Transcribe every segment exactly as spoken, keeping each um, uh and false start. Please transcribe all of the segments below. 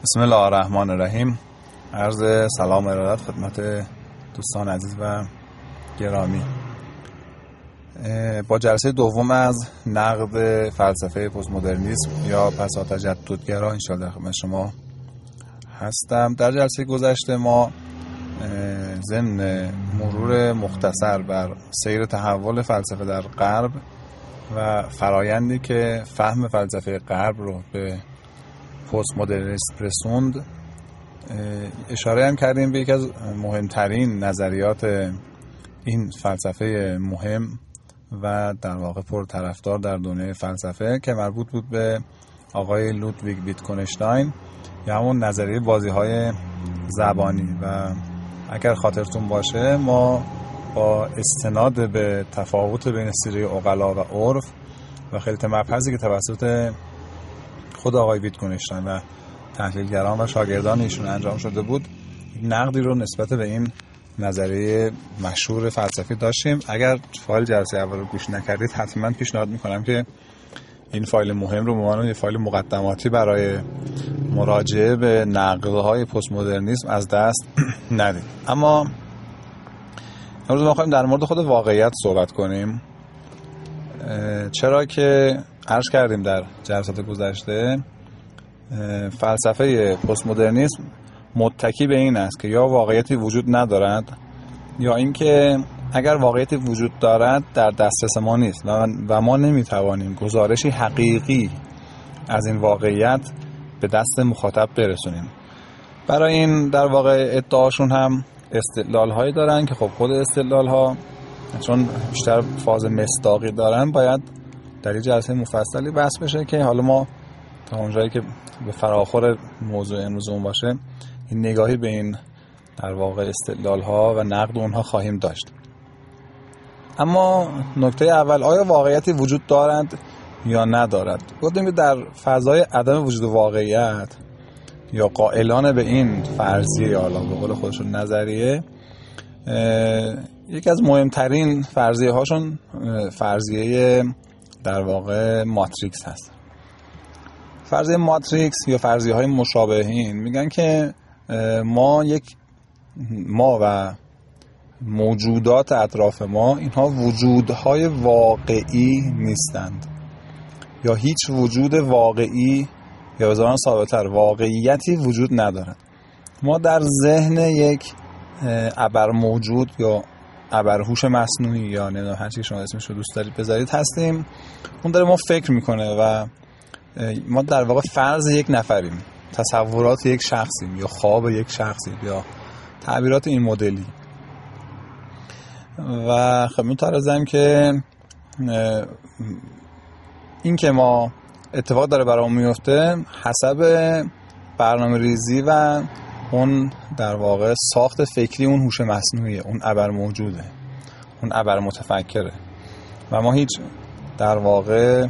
بسم الله الرحمن الرحیم. عرض سلام و ارادت خدمت دوستان عزیز و گرامی. با جلسه دوم از نقد فلسفه پست مدرنیسم یا پسا تجددگرا انشاءالله در خدمت شما هستم. در جلسه گذشته ما ضمن مرور مختصر بر سیر تحول فلسفه در غرب و فرایندی که فهم فلسفه غرب رو به پست مدرنیسم رسوند اشاره هم کردیم به یکی از مهمترین نظریات این فلسفه مهم و در واقع پرطرفدار در دنیای فلسفه که مربوط بود به آقای لودویگ ویتکنشتاین یا همون نظریه بازی‌های زبانی. و اگر خاطرتون باشه ما با استناد به تفاوت بین سیره عقلا و عرف و خیلی مبحثی که توسط خود آقای ویتکنشتاین و تحلیلگران و شاگردان ایشون انجام شده بود نقدی رو نسبت به این نظریه مشهور فلسفی داشتیم. اگر فایل جلسه اول رو گوش نکردید حتما پیشنهاد میکنم که این فایل مهم رو به عنوان یه فایل مقدماتی برای مراجعه به نقدهای پست مدرنیسم از دست ندید. اما امروز ما خواهیم در مورد خود واقعیت صحبت کنیم، چرا که عرض کردیم در جلسات گذشته فلسفه پست مدرنیسم متکی به این است که یا واقعیتی وجود ندارد یا اینکه اگر واقعیتی وجود دارد در دسترس ما نیست و ما نمیتوانیم گزارشی حقیقی از این واقعیت به دست مخاطب برسونیم. برای این در واقع ادعاشون هم استدلال هایی دارن که خب خود استدلال ها چون بیشتر فاز مصداقی دارن باید در این جلسه مفصلی بحث بشه که حالا ما تا اونجایی که به فراخور موضوع امروزمون باشه این نگاهی به این در واقع استدلال ها و نقد اونها خواهیم داشت. اما نکته اول، آیا واقعیتی وجود دارد یا ندارد؟ گفتیم در فضای عدم وجود واقعیت یا قائلان به این فرضیه حالا به قول خودشون نظریه، یکی از مهمترین فرضیه هاشون فرضیه در واقع ماتریکس هست. فرضیه ماتریکس یا فرضیه های مشابهین میگن که ما یک ما و موجودات اطراف ما اینها وجودهای واقعی نیستند یا هیچ وجود واقعی یا به زبان ثابت‌تر واقعیتی وجود ندارد. ما در ذهن یک ابر موجود یا ابرهوش مصنوعی یا نمیدونم هر چی شما اسمش رو دوست دارید بذارید هستیم. اون داره ما فکر میکنه و ما در واقع فرض یک نفریم، تصورات یک شخصیم یا خواب یک شخصیم یا تعبیرات این مدلی. و خب می‌ترازم که این که ما اتفاق داره برامون میفته حسب برنامه ریزی و اون در واقع ساخت فکری اون هوش مصنوعیه، اون ابر موجوده، اون ابر متفکره و ما هیچ در واقع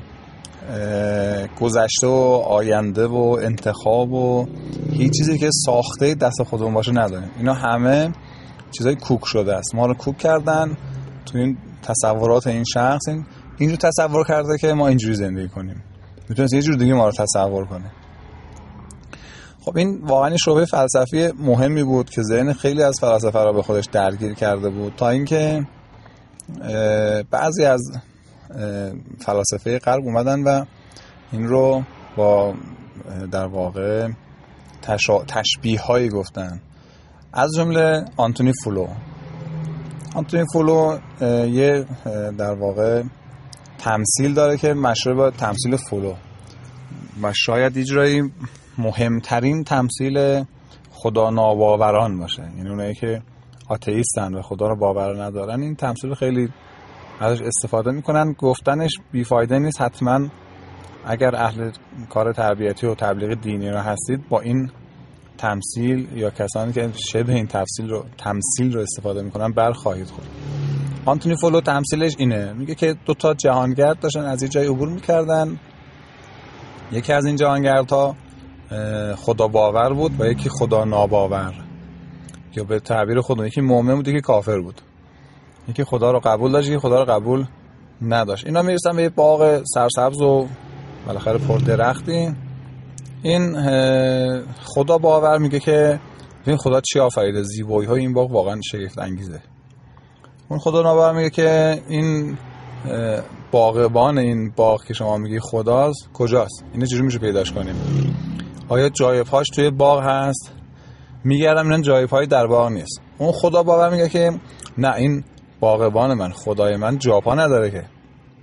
گذشته و آینده و انتخاب و هیچ چیزی که ساخته دست خودمون باشه نداریم. اینا همه چیزای کوک شده است، ما رو کوک کردن تو این تصورات این شخص. این اینجور تصور کرده که ما اینجوری زندگی کنیم، میتونست یه جور دیگه ما رو تصور کنه. خب این واقعا شعبه فلسفی مهمی بود که ذهن خیلی از فلاسفه را به خودش درگیر کرده بود تا اینکه بعضی از فلاسفه غرب اومدن و این رو با در واقع تشا... تشبیه هایی گفتن، از جمله آنتونی فولو. آنتونی فولو یه در واقع تمثیل داره که مشهور با تمثیل فولو و شاید اجرایی مهمترین تمثیل خدا ناباوران باشه، یعنی اونایی که آتئیستن و خدا رو باور ندارن این تمثیل خیلی ازش استفاده میکنن. گفتنش بیفایده نیست، حتما اگر اهل کار تربیتی و تبلیغ دینی رو هستید با این تمثیل یا کسانی که شبه این تمثیل رو تمثیل رو استفاده میکنن برخواهید خورد. آنتونی فولو تمثیلش اینه، میگه که دو تا جهانگرد داشتن از یه جای عبور میکردن، یکی از این جهانگردها خدا باور بود و یکی خدا ناباور، یا به تعبیر خودمون یکی مؤمن بود یکی کافر بود، یکی خدا رو قبول داشت یکی خدا رو قبول نداشت. اینا میرسن به یه باغ سرسبز و بالاخره پر درختی این خدا باور میگه که این خدا چی آفریده، زیبایی های این باغ واقعا شگفت انگیزه. اون خدا ناباور میگه که این باغبان این باغ که شما میگی خداست کجاست، اینو چجوری میشه پیداش کنیم؟ آیا جای پاش توی باغ هست؟ میگردم این جای پای در باغ نیست. اون خدا باور میگه که نه، این باغبان من، خدای من جاپا نداره که.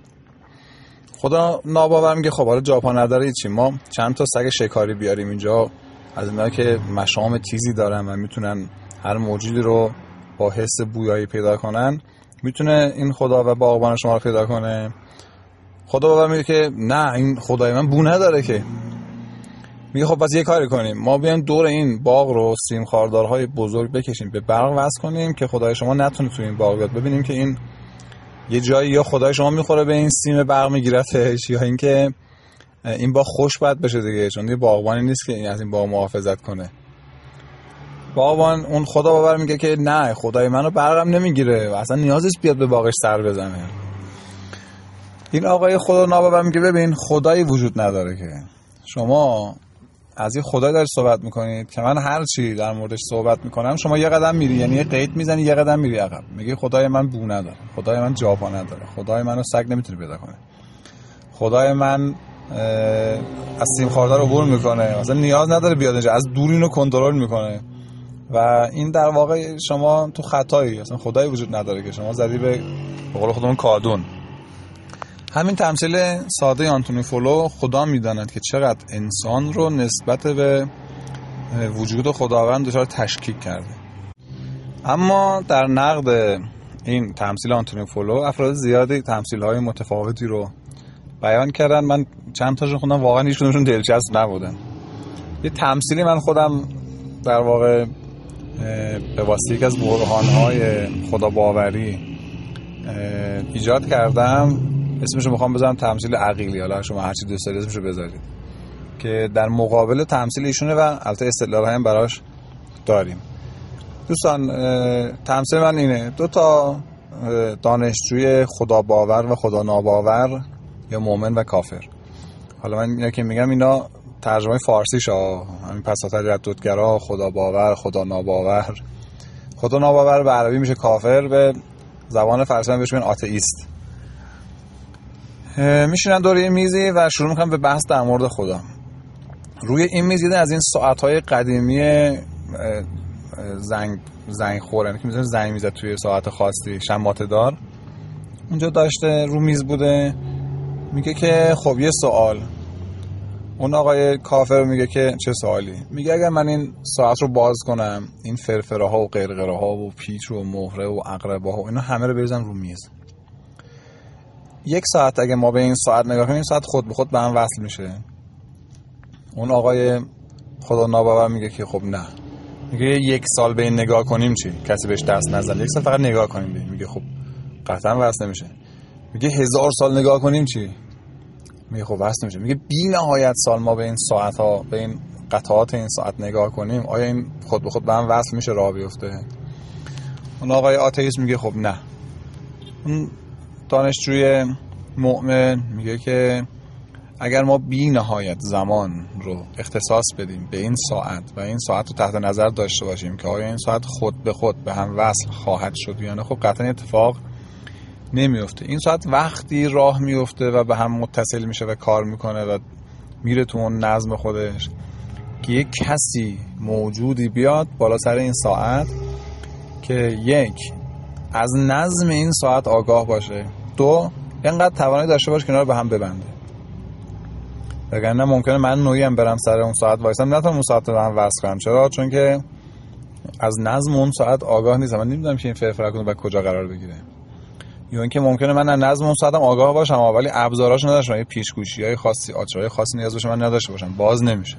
خدا ناباور میگه خب حالا جاپا نداره چی، ما چند تا سگ شکاری بیاریم اینجا از اینا که مشام تیزی دارن و میتونن هر موجودی رو با حس بویایی پیدا کنن، میتونه این خدا و باغبان شما رو پیدا کنه؟ خدا باور میگه که نه، این خدای من بو نداره که. میگه خب پس یه کاری کنیم، ما بیایم دور این باغ رو سیم خاردارهای بزرگ بکشیم، به برق وصل کنیم که خدای شما نتونه تو این باغ بیاد، ببینیم که این یه جایی یا خدای شما میخوره به این سیم برق میگیرتش یا اینکه این باغ خوش بد بشه دیگه، چون یه باغبانی نیست که این از این باغ محافظت کنه. باغبان اون خدا باور میگه که نه، خدای منو برقم نمیگیره و اصلا نیازش بیاد به باغش سر بزنه. این آقای خدا ناباور میگه ببین خدایی وجود نداره که شما از این خدای داری صحبت میکنید که من هر چی در موردش صحبت میکنم شما یه قدم میری، یعنی یه قید میزنی یه قدم میری عقب. میگه خدای من بو نداره، خدای من جاپا نداره، خدای منو سگ نمیتونه پیدا کنه، خدای من از سیم خاردار عبور میکنه، اصلا نیاز نداره بیاد اینجا، از دور اینو کنترل میکنه. و این در واقع شما تو خطایی، اصلا خدایی وجود نداره که شما زدی به قول خودمون کادون. همین تمثیل ساده آنتونی فولو خدا میداند که چقدر انسان رو نسبت به وجود خداوند دچار تشکیک کرده. اما در نقد این تمثیل آنتونی فولو افراد زیادی تمثیل‌های متفاوتی رو بیان کردن. من چند تاشون خوندم، واقعا هیچ کدومشون دلچسب نبودن. یه تمثیلی من خودم در واقع به واسطه یک از برهان‌های خدا باوری ایجاد کردم، اسمشو میخوام بذارم تمثیل عقیلی، حالا شما هر چی دوست دارید اسمشو بذارید، که در مقابل تمثیل ایشونه و البته استدلال‌های هم براش داریم. دوستان تمثیل من اینه: دو تا دانشجوی خدا باور و خدا ناباور یا مؤمن و کافر. حالا من اینا که میگم اینا ترجمه فارسیشه، همین پساتر ردودگرا، خدا باور، خدا ناباور. خدا ناباور به عربی میشه کافر، به زبان فارسی بهش میگن آتئیست. میشینن دور یه میزی و شروع میکنن به بحث در مورد خدا. روی این میز یه از این ساعت‌های قدیمی زنگ زنگ خورن که میذاره زنگ میزد توی ساعت خاصی شماته دار اونجا داشته، رو میز بوده. میگه که خب یه سوال. اون آقای کافر میگه که چه سوالی؟ میگه اگر من این ساعت رو باز کنم، این فرفره ها و قرقره ها و پیچ و مهره و عقربه ها اینا همه رو بریزم رو میز، یک ساعت اگه ما به این ساعت نگاه کنیم، این ساعت خود به خود به هم وصل میشه. اون آقای خدا ناباور میگه که خب نه. میگه یک سال به این نگاه کنیم چی؟ کسی بهش دست نزنه، یک سال فقط نگاه کنیم بیم. میگه خب قطعا وصل نمیشه. میگه هزار سال نگاه کنیم چی؟ میگه خب وصل نمیشه. میگه بی نهایت سال ما به این ساعت ها، به این قطعات این ساعت نگاه کنیم، آیا این خود به خود به هم وصل میشه، راه بیفته؟ اون آقای آتئیست میگه خب نه. اون دانشجوی مؤمن میگه که اگر ما بی نهایت زمان رو اختصاص بدیم به این ساعت و این ساعت رو تحت نظر داشته باشیم که آیا این ساعت خود به خود به هم وصل خواهد شد یا نه، خب قطعا اتفاق نمیفته. این ساعت وقتی راه میفته و به هم متصل میشه و کار میکنه و میره تو اون نظم خودش که یک کسی موجودی بیاد بالا سر این ساعت که یک از نظم این ساعت آگاه باشه، دو اینقدر توانایی داشته باشه که اینا رو به هم ببنده. وگرنه ممکنه من نوعی هم برم سر اون ساعت وایسم نتونم اون ساعت رو به هم وصل کنم. چرا؟ چون که از نظم اون ساعت آگاه نیستم، من نمیدونم که این فرفره کنه و کجا قرار بگیره. یا اینکه ممکنه من از نظم اون ساعتم آگاه باشم ولی ابزاراش نداشتم، یه پیچ‌گوشی‌های خاصی، آچارهای خاصی نیاز باشه من نداشته باشم، باز نمیشه.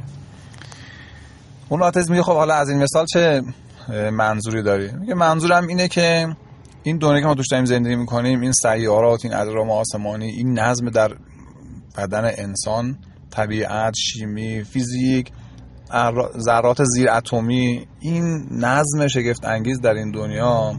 اون آتئیست میگه خب حالا از این مثال چه منظوری داری؟ میگه منظورم اینه که این دنیایی که ما توش داریم زندگی میکنیم، این سیارات، این اجرام آسمانی، این نظم در بدن انسان، طبیعت، شیمی، فیزیک، ذرات زیر اتمی، این نظم شگفت انگیز در این دنیا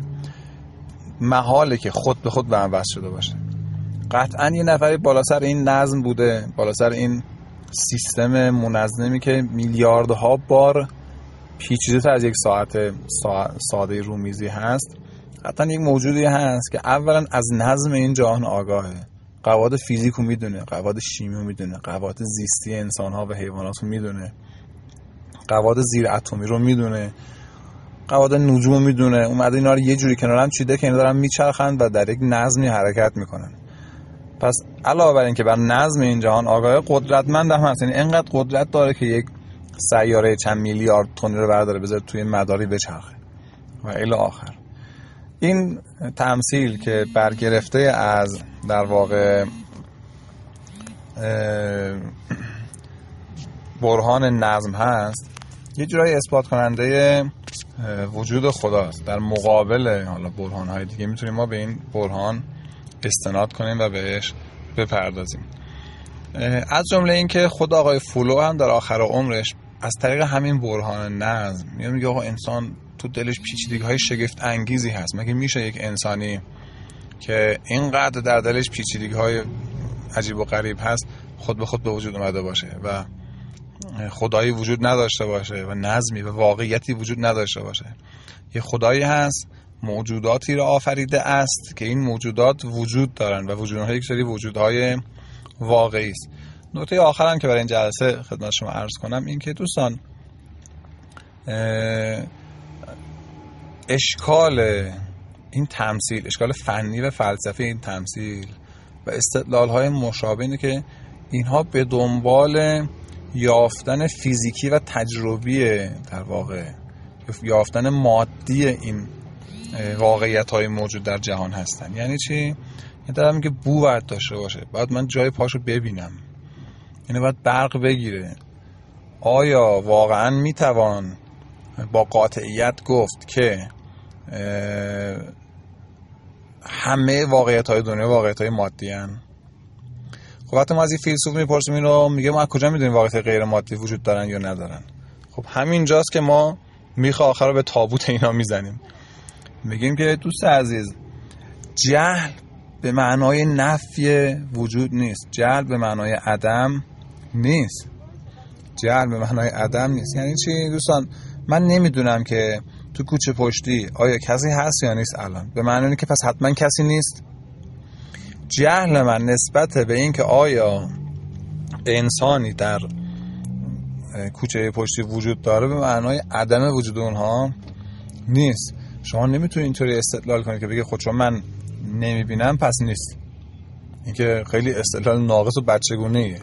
محاله که خود به خود به هم وصل شده باشه. قطعا یه نفری بالا سر این نظم بوده، بالا سر این سیستم منظمی که میلیاردها بار پیچیده‌تر از یک ساعت ساده رومیزی هست، حتی یک موجودی هست که اولا از نظم این جهان آگاهه، قواعد فیزیک رو میدونه، قواعد شیمی رو میدونه، قواعد زیستی انسان‌ها و حیوانات رو میدونه، قواعد زیر اتمی رو میدونه، قواعد نجوم رو میدونه. اومده اینا رو یه جوری کنار هم چیده که اینا دارن میچرخند و در یک نظمی حرکت میکنن. پس علاوه بر این که بر نظم این جهان آگاه، قدرتمند هم هست، یعنی اینقدر قدرت داره که یک سیاره چند میلیارد تن رو برداره بذاره توی مداری بچرخه و الی آخر. این تمثیل که برگرفته از در واقع برهان نظم هست، یه جورایی اثبات کننده وجود خداست. در مقابل حالا برهان‌های دیگه میتونیم ما به این برهان استناد کنیم و بهش بپردازیم. از جمله این که خود آقای فولو هم در آخر عمرش از طریق همین برهان نظم میگه آقا انسان تو دلش پیچیدگی‌های شگفت انگیزی هست. مگه میشه یک انسانی که اینقدر در دلش پیچیدگی‌های عجیب و غریب هست خود به خود به وجود اومده باشه و خدایی وجود نداشته باشه و نظمی و واقعیتی وجود نداشته باشه؟ یه خدایی هست موجوداتی را آفریده است که این موجودات وجود دارن و وجود اونها یک سری وجودهای واقعی است. نکته آخرم که برای این جلسه خدمت شما عرض کنم این که دوستان، اشکال این تمثیل، اشکال فنی و فلسفی این تمثیل و استدلال‌های مشابه اینه که اینها به دنبال یافتن فیزیکی و تجربی، در واقع یافتن مادی این واقعیت‌های موجود در جهان هستن. یعنی چی؟ یعنی دارم میگه بو باید داشته باشه، باید من جای پاشو ببینم، یعنی باید برق بگیره. آیا واقعا میتوان با قاطعیت گفت که همه واقعیت‌های دنیا واقعیت‌های مادی هستند؟ خب وقتی ما از این فیلسوف میپرسیم اینو، میگه ما از کجا میدونیم واقعیت غیر مادی وجود دارن یا ندارن؟ خب همین جاست که ما میخ آخر رو به تابوت اینا میزنیم. میگیم که دوست عزیز، جهل به معنای نفی وجود نیست، جهل به معنای عدم نیست، جهل به معنای عدم نیست. یعنی چی دوستان؟ من نمیدونم که تو کوچه پشتی آیا کسی هست یا نیست الان، به معنی اینه که پس حتما کسی نیست. جهل من نسبت به این که آیا انسانی در کوچه پشتی وجود داره به معنای عدم وجود اونها نیست. شما نمیتونید اینطوری استدلال کنید که بگه خود چون من نمیبینم پس نیست. این که خیلی استدلال ناقص و بچگونه‌ایه.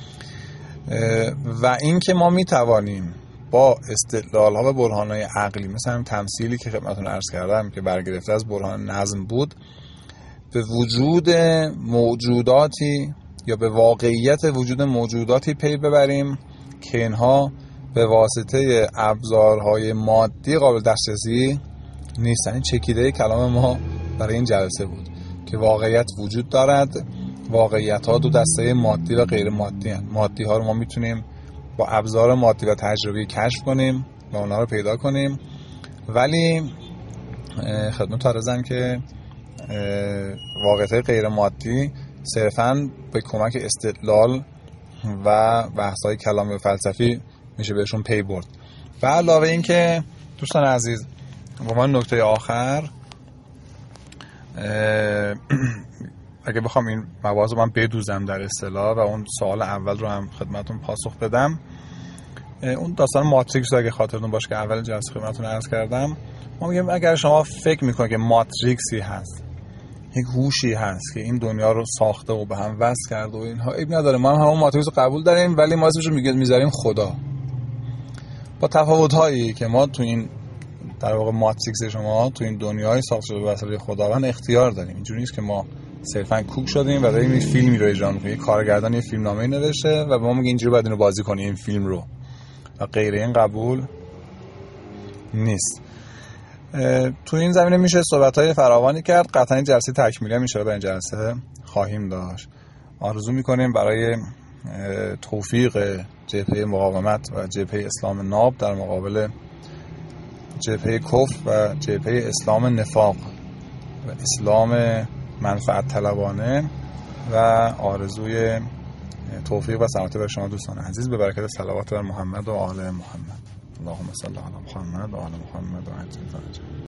و این که ما میتوانیم با استدلال ها و برهان های عقلی مثل همین تمثیلی که خدمتتون عرض کردم که برگرفته از برهان نظم بود، به وجود موجوداتی یا به واقعیت وجود موجوداتی پی ببریم که اینها به واسطه ابزارهای مادی قابل دسترسی نیستن. این چکیده کلام ما برای این جلسه بود که واقعیت وجود دارد. واقعیت ها دو دسته مادی و غیر مادی هستند. مادی ها رو ما میتونیم با ابزار مادی و تجربی کشف کنیم و اونا رو پیدا کنیم، ولی خدمت عرضم که واقعیت غیر مادی صرفاً به کمک استدلال و بحث‌های کلامی و فلسفی میشه بهشون پی برد. و علاوه این که دوستان عزیز، با من نکته آخر، اگه بخوام این مباحث رو من بدوزم در اصطلاح و اون سوال اول رو هم خدمتتون پاسخ بدم، اون داستان ماتریکس رو اگه خاطرتون باشه که اول جلسه خدمتتون عرض کردم، ما میگیم اگر شما فکر میکنید که ماتریکسی هست، یک هوشی هست که این دنیا رو ساخته و به هم وصل کرده و اینها، عیب نداره، ما هم همون ماتریکس رو قبول داریم، ولی ما اسمش رو میذاریم خدا. با تفاوت‌هایی که ما تو این در واقع ماتریکس شما تو این دنیای ساخته شده به وسیله خداوند اختیار داریم. اینجوری نیست که ما صرفاً کوک شدیم و داریم این فیلمی رو اجرا می‌کنیم. کارگردان یه فیلمنامه‌ای نوشته و به ما میگه اینجوری باید اینو بازی کنی این فیلم رو و غیر این قبول نیست. تو این زمینه میشه صحبت‌های فراوانی کرد. قطعاً این جلسه تکمیلی هم میشه برای این جلسه خواهیم داشت. آرزو می‌کنیم برای توفیق جبهه مقاومت و جبهه اسلام ناب در مقابل جبهه کفر و جبهه اسلام نفاق و اسلام منفعت طلبانه و آرزوی توفیق و سلامتی برای شما دوستان عزیز، به برکت صلوات بر محمد و آل محمد. اللهم صل علی محمد و آل محمد و عجل فرجهم.